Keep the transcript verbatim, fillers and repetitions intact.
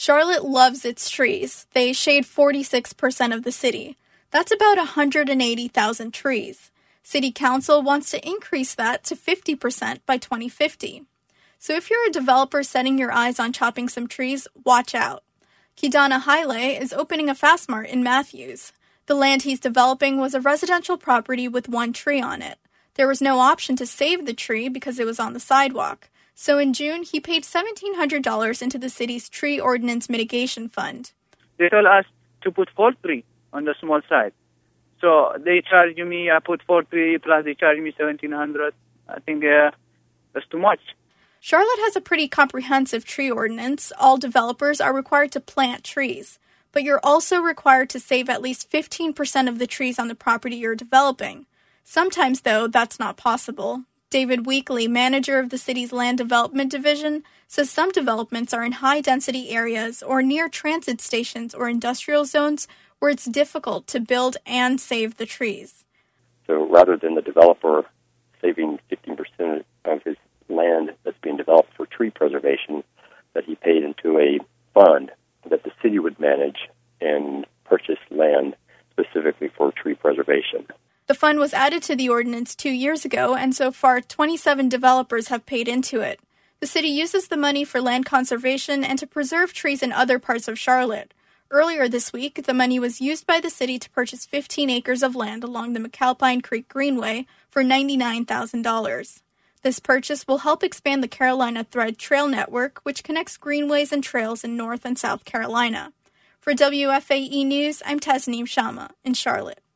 Charlotte loves its trees. They shade forty-six percent of the city. That's about one hundred eighty thousand trees. City Council wants to increase that to fifty percent by twenty fifty. So if you're a developer setting your eyes on chopping some trees, watch out. Kidana Haile is opening a Fastmart in Matthews. The land he's developing was a residential property with one tree on it. There was no option to save the tree because it was on the sidewalk. So in June, he paid seventeen hundred dollars into the city's Tree Ordinance Mitigation Fund. They told us to put four trees on the small side. So they charged me, I put four trees, plus they charged me seventeen hundred dollars. I think uh, that's too much. Charlotte has a pretty comprehensive tree ordinance. All developers are required to plant trees. But you're also required to save at least fifteen percent of the trees on the property you're developing. Sometimes, though, that's not possible. David Weekly, manager of the city's Land Development Division, says some developments are in high-density areas or near transit stations or industrial zones where it's difficult to build and save the trees. So rather than the developer saving fifteen percent of his land that's being developed for tree preservation, that he paid into a fund that the city would manage and purchase land specifically for tree preservation. The fund was added to the ordinance two years ago, and so far twenty-seven developers have paid into it. The city uses the money for land conservation and to preserve trees in other parts of Charlotte. Earlier this week, the money was used by the city to purchase fifteen acres of land along the McAlpine Creek Greenway for ninety-nine thousand dollars. This purchase will help expand the Carolina Thread Trail Network, which connects greenways and trails in North and South Carolina. For W F A E News, I'm Tasneem Sharma in Charlotte.